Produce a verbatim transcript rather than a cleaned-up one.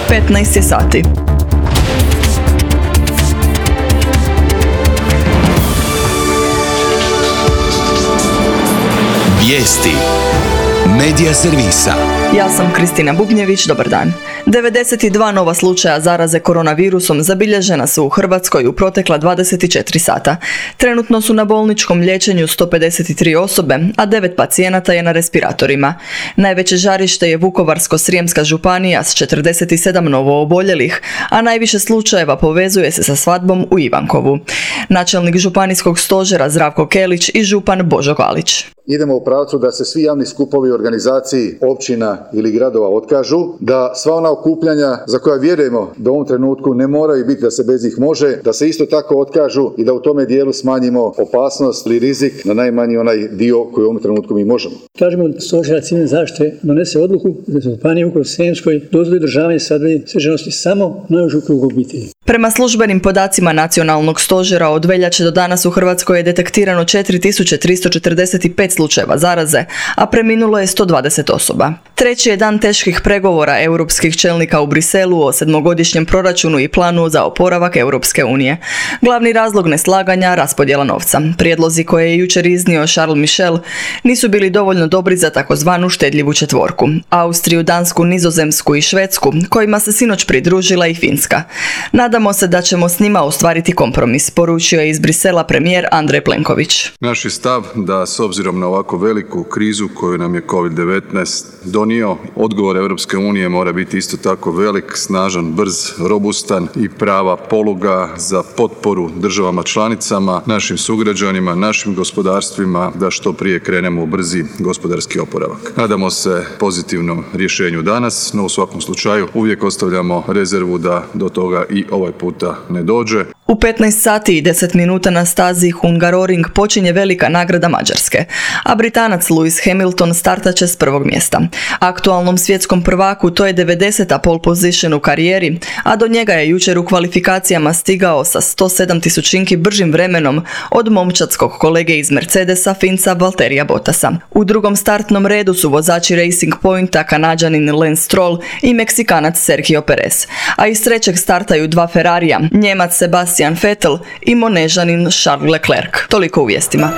petnaest je sati. Vijesti Medija servisa. Ja sam Kristina Bubnjević, dobar dan. devedeset dva nova slučaja zaraze koronavirusom zabilježena su u Hrvatskoj u protekla dvadeset četiri sata. Trenutno su na bolničkom liječenju sto pedeset tri osobe, a devet pacijenata je na respiratorima. Najveće žarište je Vukovarsko-srijemska županija s četrdeset sedam novooboljelih, a najviše slučajeva povezuje se sa svadbom u Ivankovu. Načelnik županijskog stožera Zdravko Kelić i župan Božo Galić. Idemo u pravcu da se svi javni skupovi organizaciji općina ili gradova otkažu, da sva ona okupljanja za koja vjerujemo da u ovom trenutku ne moraju biti, da se bez njih može, da se isto tako otkažu i da u tome dijelu smanjimo opasnost ili rizik na najmanji onaj dio koji u ovom trenutku mi možemo. Tražimo od stožera civilne zaštite donese odluku da se u županiji Vukovarsko-srijemskoj dozvoli održavanje svadbene svečanosti samo na užu krugu obitelji. Prema službenim podacima Nacionalnog stožera od veljače do danas u Hrvatskoj je detektirano četiri tisuće tristo četrdeset pet slučajeva zaraze, a preminulo je sto dvadeset osoba. Treći je dan teških pregovora europskih čelnika u Briselu o sedmogodišnjem proračunu i planu za oporavak Europske unije. Glavni razlog neslaganja – raspodjela novca. Prijedlozi koje je jučer iznio Charles Michel nisu bili dovoljno dobri za takozvanu štedljivu četvorku. Austriju, Dansku, Nizozemsku i Švedsku, kojima se sinoć pridružila i Finska. Nadamo se da ćemo s njima ostvariti kompromis, poručio je iz Brisela premijer Andrej Plenković. Naš je stav da s obzirom na ovako veliku krizu koju nam je kovid devetnaest donio, odgovor Europske unije mora biti isto tako velik, snažan, brz, robustan i prava poluga za potporu državama članicama, našim sugrađanima, našim gospodarstvima da što prije krenemo u brzi gospodarski oporavak. Nadamo se pozitivnom rješenju danas, no u svakom slučaju uvijek ostavljamo rezervu da do toga i ovaj puta ne dođe. U petnaest sati i deset minuta na stazi Hungaroring počinje velika nagrada Mađarske, a Britanac Lewis Hamilton startaće s prvog mjesta. Aktualnom svjetskom prvaku to je devedeseta pole position u karijeri, a do njega je jučer u kvalifikacijama stigao sa sto sedam tisućinki bržim vremenom od momčadskog kolege iz Mercedesa Finca Valtterija Bottasa. U drugom startnom redu su vozači Racing Pointa Kanađanin Lance Stroll i Meksikanac Sergio Perez, a iz trećeg startaju dva Ferrarija, Njemac Sebastian Vettel i Monežanin Charles Leclerc. Toliko u vijestima.